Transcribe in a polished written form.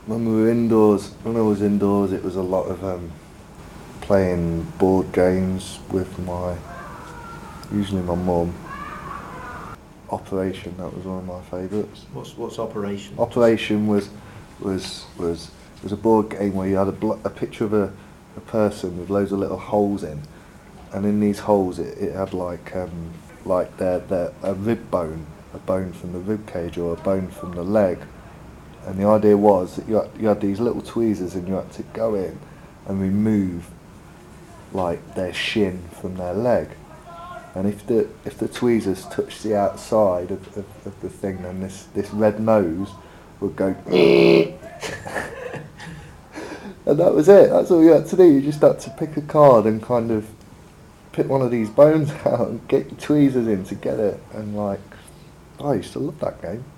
when we were indoors, when I was indoors, it was a lot of playing board games with usually my mum. Operation, that was one of my favourites. What's Operation? Operation was a board game where you had a picture of a person with loads of little holes in, and in these holes it had like a rib bone, a bone from the rib cage or a bone from the leg, and the idea was that you had these little tweezers and you had to go in and remove like their shin from their leg. And if the tweezers touched the outside of the thing, then this red nose would go and that was it. That's all you had to do. You just had to pick a card and kind of pick one of these bones out and get your tweezers in to get it. And like, I used to love that game.